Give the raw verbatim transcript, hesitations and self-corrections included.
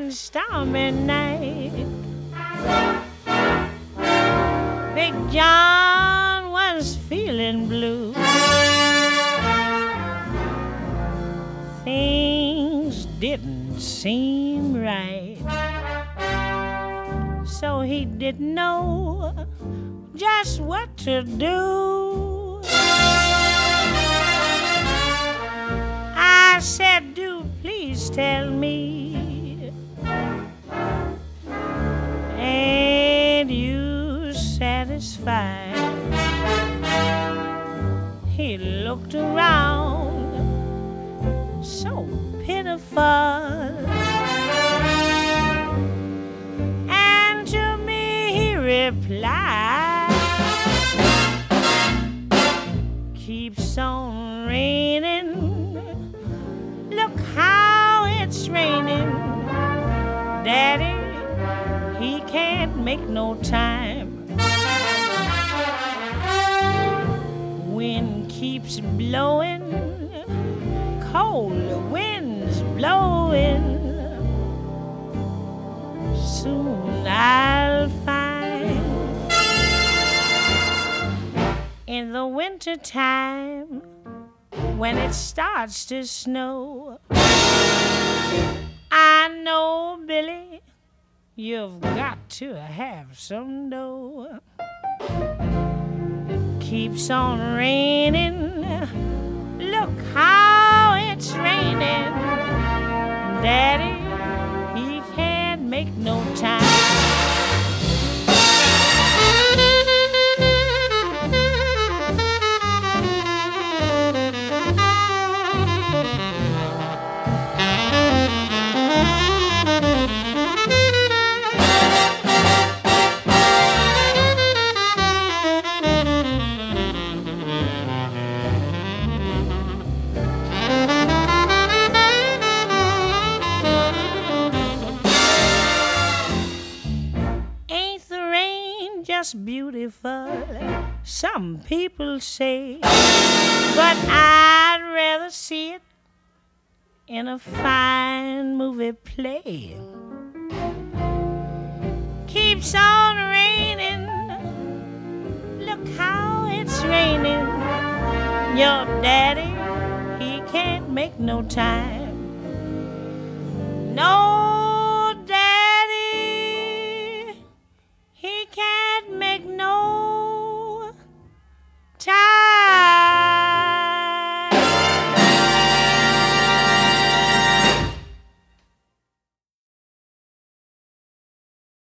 one stormy night, Big John was feeling blue. Things didn't seem right, so he didn't know just what to do. I said, do please tell me, ain't you satisfied? He looked around, so pitiful, and to me he replied, keeps on raining, look how it's raining. Daddy, he can't make no time. Wind keeps blowing, cold winds blowing. Soon I'll find in the winter time, when it starts to snow, I know, Billy, you've got to have some dough. Keeps on raining, look how it's raining. Daddy, he can't make no time. Beautiful, some people say, but I'd rather see it in a fine movie play. Keeps on raining, look how it's raining. Your daddy, he can't make no time.